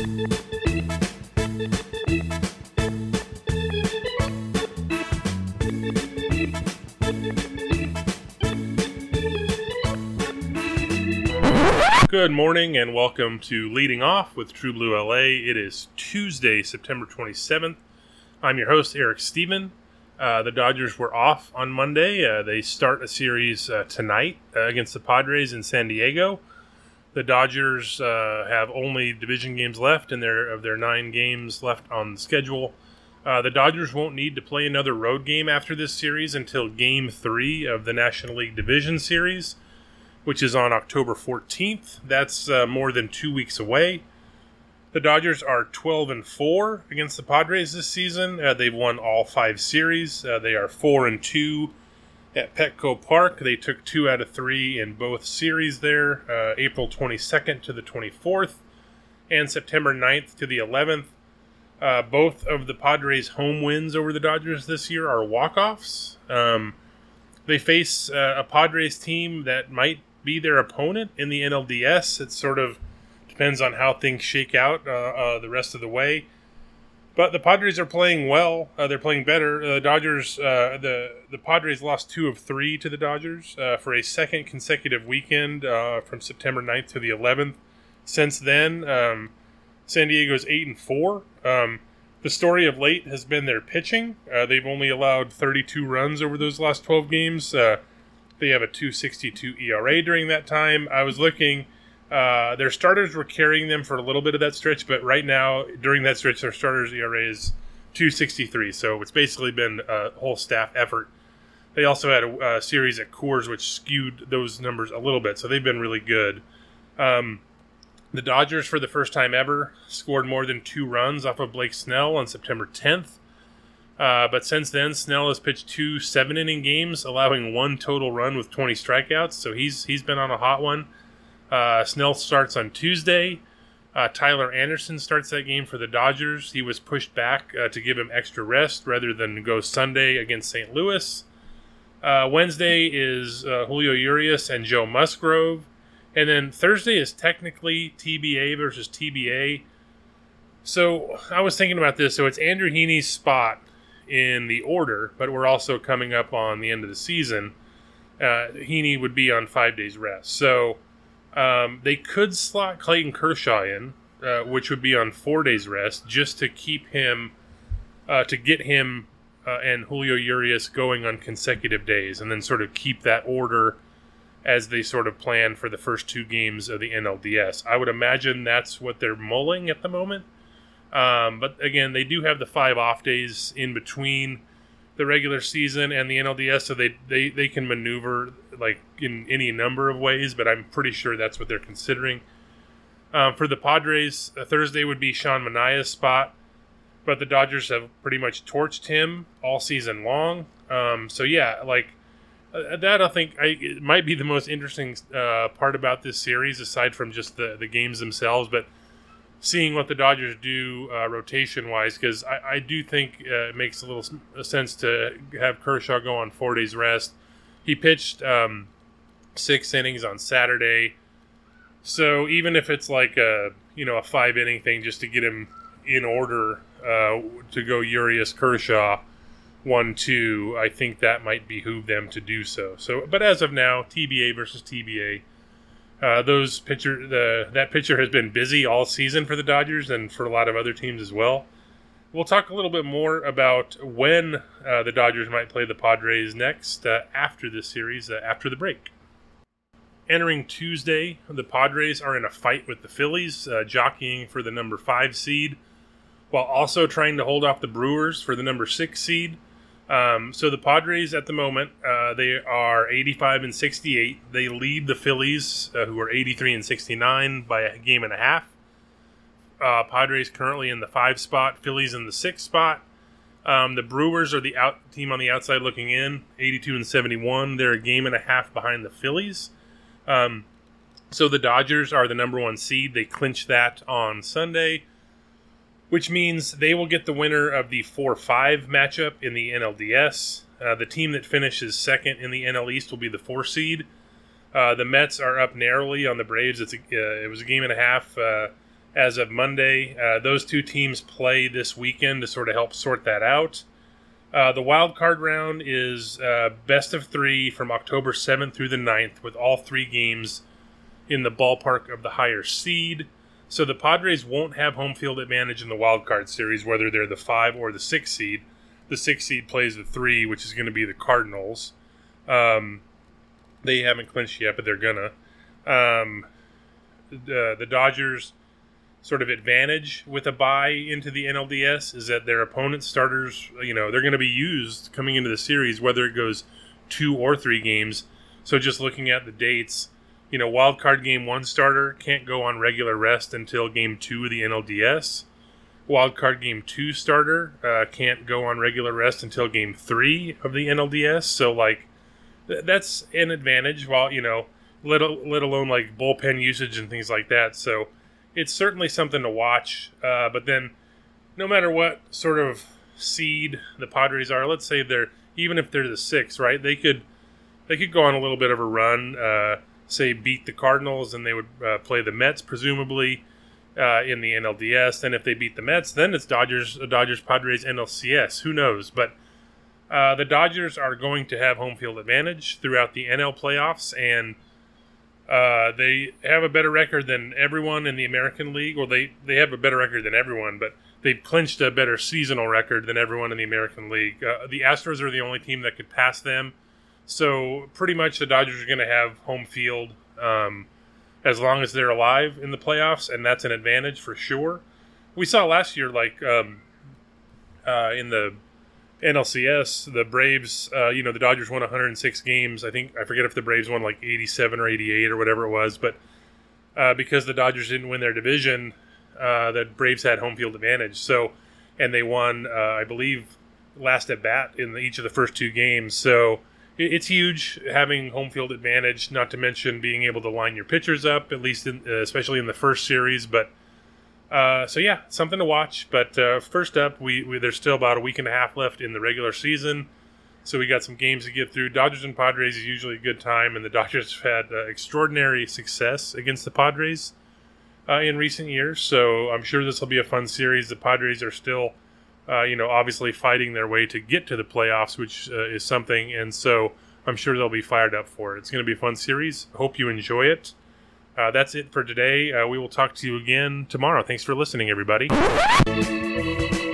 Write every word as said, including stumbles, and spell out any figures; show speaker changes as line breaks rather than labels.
Good morning and welcome to Leading Off with True Blue L A. It is Tuesday, September twenty-seventh. I'm your host, Eric Steven. Uh, the Dodgers were off on Monday. Uh, they start a series uh, tonight uh, against the Padres in San Diego. The Dodgers uh, have only division games left in their of their nine games left on the schedule. Uh, the Dodgers won't need to play another road game after this series until Game three of the National League Division Series, which is on October fourteenth. That's uh, more than two weeks away. The Dodgers are twelve and four against the Padres this season. Uh, they've won all five series. Uh, they are four and two at Petco Park. They took two out of three in both series there, uh, April twenty-second to the twenty-fourth and September ninth to the eleventh. Uh, both of the Padres' home wins over the Dodgers this year are walk-offs. Um, they face uh, a Padres team that might be their opponent in the N L D S. It sort of depends on how things shake out uh, uh, the rest of the way. But the Padres are playing well. Uh, they're playing better. The uh, Dodgers, uh, the the Padres lost two of three to the Dodgers uh, for a second consecutive weekend uh, from September ninth to the eleventh. Since then, um, San Diego's eight and four. Um, the story of late has been their pitching. Uh, they've only allowed thirty-two runs over those last twelve games. Uh, They have a two sixty-two E R A during that time. I was looking. Uh, their starters were carrying them for a little bit of that stretch, but right now, during that stretch, their starters' E R A is two sixty-three. So it's basically been a whole staff effort. They also had a, a series at Coors, which skewed those numbers a little bit. So they've been really good. Um, the Dodgers, for the first time ever, scored more than two runs off of Blake Snell on September tenth. Uh, but since then, Snell has pitched two seven-inning games, allowing one total run with twenty strikeouts. So he's he's been on a hot one. Uh, Snell starts on Tuesday. Uh, Tyler Anderson starts that game for the Dodgers. He was pushed back uh, to give him extra rest rather than go Sunday against Saint Louis. Uh, Wednesday is uh, Julio Urias and Joe Musgrove. And then Thursday is technically T B A versus T B A. So I was thinking about this. So it's Andrew Heaney's spot in the order, but we're also coming up on the end of the season. Uh, Heaney would be on five days rest. So um, they could slot Clayton Kershaw in, uh, which would be on four days rest, just to keep him, uh, to get him uh, and Julio Urias going on consecutive days, and then sort of keep that order as they sort of plan for the first two games of the N L D S. I would imagine that's what they're mulling at the moment. Um, but again, they do have the five off days in between the regular season and the N L D S, so they, they, they can maneuver like in any number of ways, but I'm pretty sure that's what they're considering. Um, for the Padres, uh, Thursday would be Sean Manaea's spot, but the Dodgers have pretty much torched him all season long. Um, so yeah, like uh, that I think I, it might be the most interesting uh, part about this series, aside from just the, the games themselves, but seeing what the Dodgers do uh, rotation-wise, because I, I do think uh, it makes a little sense to have Kershaw go on four days rest. He pitched um, six innings on Saturday, so even if it's like a you know a five-inning thing just to get him in order uh, to go Urias Kershaw one two, I think that might behoove them to do so. So, but as of now, T B A versus T B A. Uh, those pitcher, the that pitcher has been busy all season for the Dodgers and for a lot of other teams as well. We'll talk a little bit more about when uh, the Dodgers might play the Padres next uh, after this series, uh, after the break. Entering Tuesday, the Padres are in a fight with the Phillies, uh, jockeying for the number five seed, while also trying to hold off the Brewers for the number six seed. Um, so the Padres at the moment, uh, they are eighty-five and sixty-eight. They lead the Phillies, uh, who are eighty-three and sixty-nine, by a game and a half. Uh, Padres currently in the five spot, Phillies in the six spot. Um, the Brewers are the out team on the outside looking in, eighty-two and seventy-one. They're a game and a half behind the Phillies. Um, so the Dodgers are the number one seed. They clinched that on Sunday, which means they will get the winner of the four five matchup in the N L D S. Uh, the team that finishes second in the N L East will be the four seed. Uh, the Mets are up narrowly on the Braves. It's a, uh, it was a game and a half. Uh, as of Monday. Uh, those two teams play this weekend to sort of help sort that out. Uh, the wild card round is uh, best of three from October seventh through the ninth, with all three games in the ballpark of the higher seed. So the Padres won't have home field advantage in the wild card series, whether they're the five or the six seed. The six seed plays the three, which is going to be the Cardinals. Um, they haven't clinched yet, but they're gonna. Um, the, the Dodgers' sort of advantage with a bye into the N L D S is that their opponent's starters, you know, they're going to be used coming into the series, whether it goes two or three games. So just looking at the dates, you know, wild card game one starter can't go on regular rest until game two of the N L D S. Wild card game two starter uh, can't go on regular rest until game three of the N L D S. So, like, th- that's an advantage, while, you know, let, let alone, like, bullpen usage and things like that. So, it's certainly something to watch. Uh, but then, no matter what sort of seed the Padres are, let's say they're, even if they're the six, right, they could, they could go on a little bit of a run, uh, say beat the Cardinals, and they would uh, play the Mets, presumably, Uh, in the N L D S. Then if they beat the Mets, then it's Dodgers, Dodgers, Padres, N L C S. Who knows? But uh, the Dodgers are going to have home field advantage throughout the N L playoffs, and uh, they have a better record than everyone in the American League. Well, they, they have a better record than everyone, but they've clinched a better seasonal record than everyone in the American League. Uh, the Astros are the only team that could pass them. So pretty much the Dodgers are going to have home field um, as long as they're alive in the playoffs, and that's an advantage for sure. We saw last year, like, um, uh, in the N L C S, the Braves, uh, you know, the Dodgers won one hundred six games. I think, I forget if the Braves won like eighty-seven or eighty-eight or whatever it was, but uh, because the Dodgers didn't win their division, uh, the Braves had home field advantage. So, and they won, uh, I believe, last at bat in the, each of the first two games. So, it's huge having home field advantage, not to mention being able to line your pitchers up, at least in, uh, especially in the first series. But uh, so, yeah, something to watch. But uh, first up, we, we there's still about a week and a half left in the regular season. So we got some games to get through. Dodgers and Padres is usually a good time, and the Dodgers have had uh, extraordinary success against the Padres uh, in recent years. So I'm sure this will be a fun series. The Padres are still Uh, you know, obviously fighting their way to get to the playoffs, which uh, is something, and so I'm sure they'll be fired up for it. It's going to be a fun series. Hope you enjoy it. Uh, that's it for today. Uh, we will talk to you again tomorrow. Thanks for listening, everybody.